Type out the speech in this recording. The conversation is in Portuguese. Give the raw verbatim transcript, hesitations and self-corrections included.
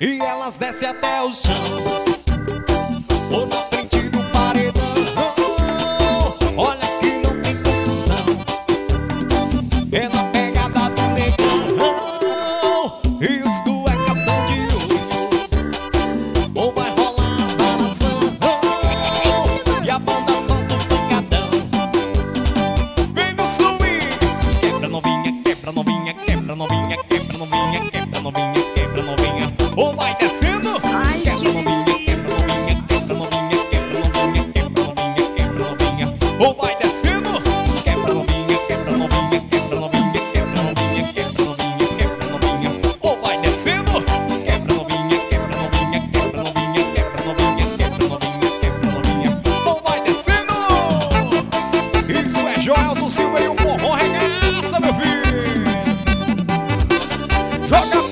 e elas descem até o chão. Ou na frente do paredão, olha que não tem confusão. É na pegada do negão e os cuecas estão de olho. Ou vai rolar azaração e a banda Santo Pancadão. Vem no swing, quebra novinha, quebra novinha, quebra novinha, quebra novinha, quebra novinha, quebra novinha. Ou vai descendo, quebra novinha, quebra novinha, quebra novinha, quebra novinha, quebra novinha, quebra novinha. Ou vai descendo, quebra novinha, quebra novinha, quebra novinha, quebra novinha, quebra novinha, quebra novinha. Ou vai descendo, quebra novinha, quebra novinha, quebra novinha, quebra novinha, quebra novinha, quebra novinha. Ou vai descendo. Isso é Joelson Silva e o forró regaça, meu filho. Joga